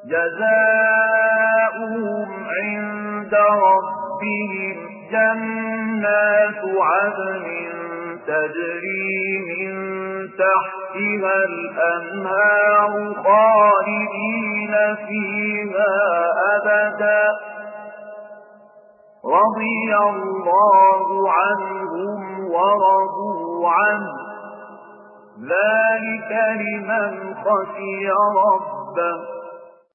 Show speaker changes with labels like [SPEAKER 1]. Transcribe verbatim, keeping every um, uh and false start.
[SPEAKER 1] جزاؤهم عند ربهم جنات عدن تجري من تحتها الأنهار خالدين فيها أبدا رضي الله عنهم ورضوا عنه ذلك لمن خشي ربه